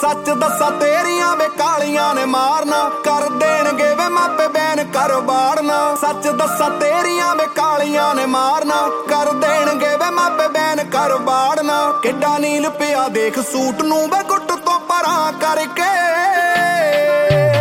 ਸੱਚ ਦੱਸਾਂ ਤੇਰੀਆਂ ਵੇ ਕਾਲੀਆਂ ਨੇ ਮਾਰਨਾ, ਕਰ ਦੇਣਗੇ ਵੇ ਮਾਪੇ ਬੈਨ ਕਰ ਬਾੜਨਾ। ਸੱਚ ਦੱਸਾਂ ਤੇਰੀਆਂ ਵੇ ਕਾਲੀਆਂ ਨੇ ਮਾਰਨਾ, ਕਰ ਦੇਣਗੇ ਵੇ ਮਾਪੇ ਬੈਨ ਕਰ ਬਾੜਨਾ। ਕਿੱਡਾ ਨੀਲ ਪਿਆ ਦੇਖ ਸੂਟ ਨੂੰ ਵੇ ਗੁੱਟ ਤੋਂ ਪਰਾਂ ਕਰਕੇ।